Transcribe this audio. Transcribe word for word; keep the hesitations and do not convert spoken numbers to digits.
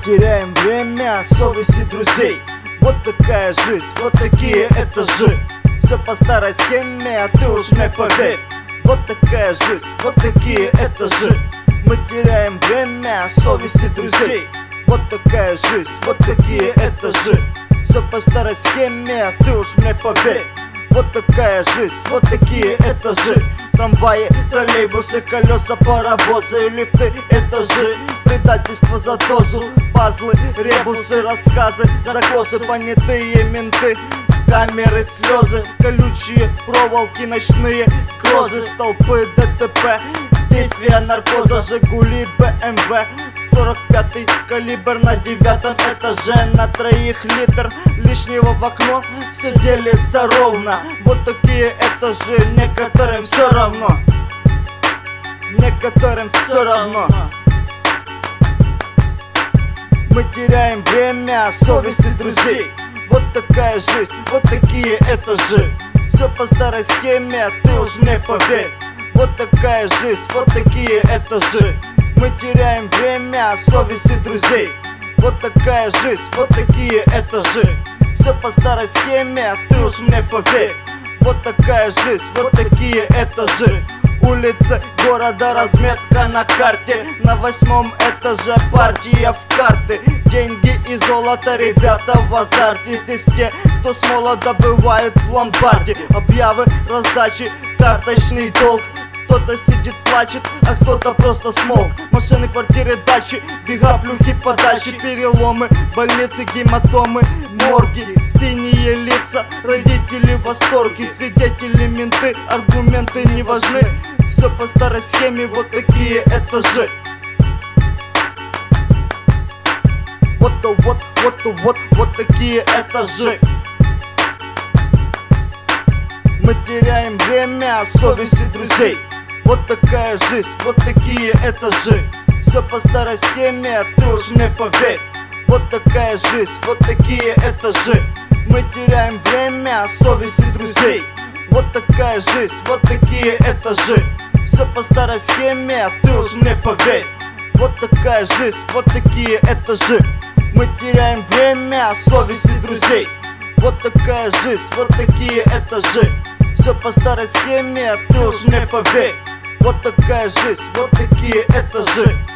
теряем время, совесть и друзей. Вот такая жизнь, вот такие этажи. Все по старой схеме, а ты уж мне поверь. Вот такая жизнь, вот такие этажи. Мы теряем время, совесть и друзей. Вот такая жизнь, вот такие этажи. Все по старой схеме, а ты уж мне поверь. Вот такая жизнь, вот такие этажи. Трамваи, троллейбусы, колеса, паровозы, лифты, этажи. Предательство за дозу, пазлы, ребусы, рассказы, закосы, понятые менты, камеры, слезы, колючие проволоки, ночные грозы, столпы, ДТП, действия наркоза, Жигули, БМВ, сорок пятый калибр на девятом этаже, на троих литр лишнего в окно, все делится ровно. Вот такие этажи, некоторым все равно, некоторым все равно. Мы теряем время, совесть и друзей. Вот такая жизнь, вот такие этажи. Все по старой схеме, ты уж мне поверь. Вот такая жизнь, вот такие этажи. Мы теряем время, совесть и друзей. Вот такая жизнь, вот такие этажи. Все по старой схеме, ты уж мне поверь. Вот такая жизнь, вот такие этажи. Улицы города, разметка на карте. На восьмом этаже партия в карты. Деньги и золото, ребята в азарте. Здесь те, кто с молода бывает в ломбарде. Объявы, раздачи, карточный долг. Кто-то сидит, плачет, а кто-то просто смолк. Машины, квартиры, дачи, бега, плюхи, подачи, переломы, больницы, гематомы, морги, синие лица, родители в восторге, свидетели, менты, аргументы не важны. Все по старой схеме, вот такие этажи. Вот-то, вот, вот-то, вот, вот такие этажи. Мы теряем время, совесть и друзей. Вот такая жизнь, вот такие этажи. Все по старой схеме, ты уж мне поверь. Вот такая жизнь, вот такие этажи. Мы теряем время, совесть и друзей. Вот такая жизнь, вот такие этажи. Все по старой схеме, ты уж мне поверь. Вот такая жизнь, вот такие этажи. Мы теряем время, совесть и друзей. Вот такая жизнь, вот такие этажи. Все по старой схеме, ты уж мне поверь. Вот такая жизнь, вот такие этажи.